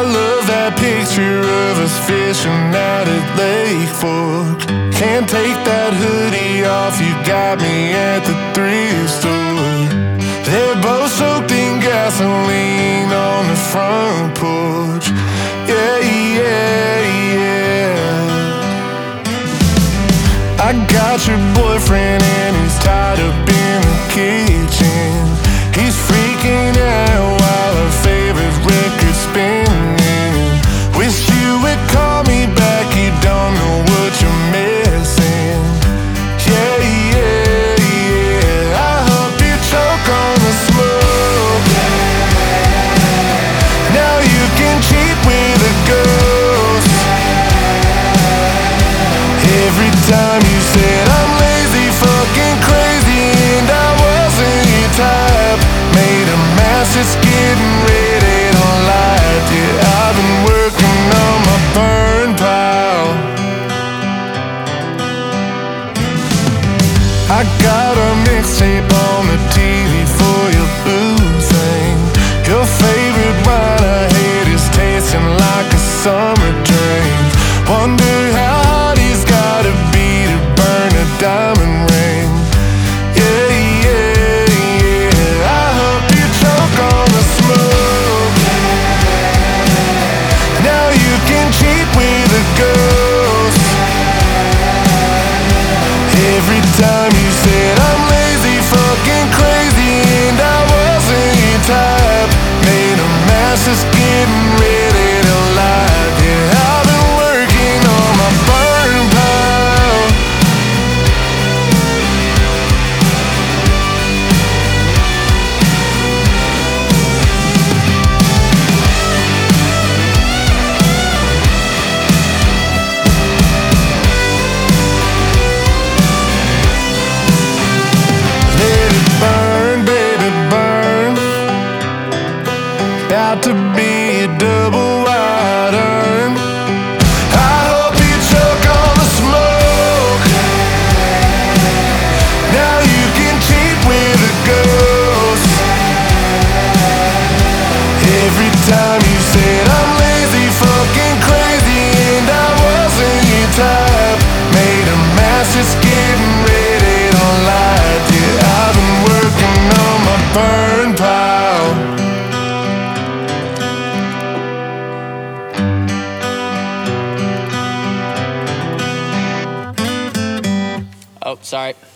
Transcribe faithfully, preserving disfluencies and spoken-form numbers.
love that picture of us fishing out at Lake Fork. Can't take that hoodie off, you got me at the thrift store. They're both soaked in gasoline on the front porch. Yeah, yeah, yeah. I got your boyfriend and he's tied up in the kitchen. He's freaking out while our favorite record's spinning. Wish you would call me back, you don't know what you're missing. Yeah, yeah, yeah. I hope you choke on the smoke. Now you can cheat with a ghost. Every time you said I'm lazy, fucking crazy, and I wasn't your type. Made a mess, just getting ready to light. Yeah, I've been working on my burn pile. I got a mixtape on the T V for your boo thing. Your favorite wine I hate is tasting like a summer drink. Wonder how hard he's gotta be to burn a diamond ring. Yeah, yeah, yeah. I hope you choke on the smoke. Now you can cheat with a ghost. Every time you said I'm lazy, fucking crazy, and I wasn't your type. Made a mess, just getting ready to light. Yeah, I've been working on my burn pile. Let it burn, baby, burn. About to be a double wide earn. I hope you choke on the smoke. Now you can cheat with a ghost. Every time you said I'm lazy, fucking crazy, and I wasn't your type. Made a mess, just getting ready to light. Yeah, I've been working on my burn pile. Oh, sorry.